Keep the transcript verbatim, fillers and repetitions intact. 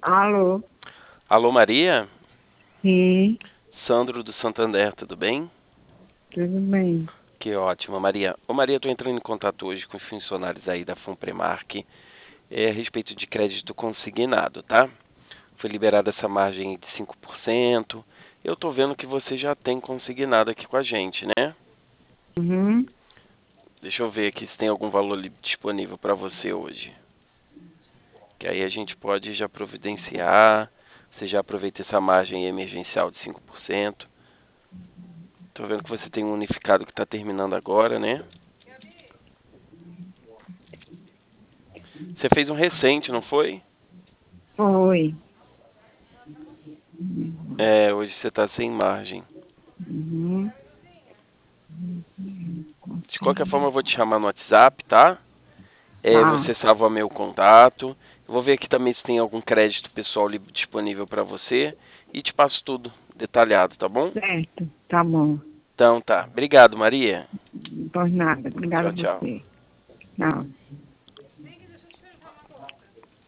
Alô? Alô, Maria? Sim, Sandro do Santander, tudo bem? tudo bem. Que ótimo, Maria. Ô, Maria, estou entrando em contato hoje com os funcionários aí da Funpremark é, a respeito de crédito consignado, tá? Foi liberada essa margem aí de cinco por cento. Eu tô vendo que você já tem consignado aqui com a gente, né? Uhum. Deixa eu ver aqui se tem algum valor li- disponível para você hoje. Que aí a gente pode já providenciar. Você já aproveita essa margem emergencial de cinco por cento. Tô vendo que você tem um unificado que está terminando agora, né? Você fez um recente, não foi? Foi. É, hoje você está sem margem. Uhum. De qualquer forma, eu vou te chamar no WhatsApp, tá? É, Tá, você salva meu contato. Eu vou ver aqui também se tem algum crédito pessoal li- disponível para você e te passo tudo detalhado, tá bom? certo. Tá bom. Então tá. Obrigado, Maria. Não por nada. Obrigada a Tchau, tchau. você. Tchau.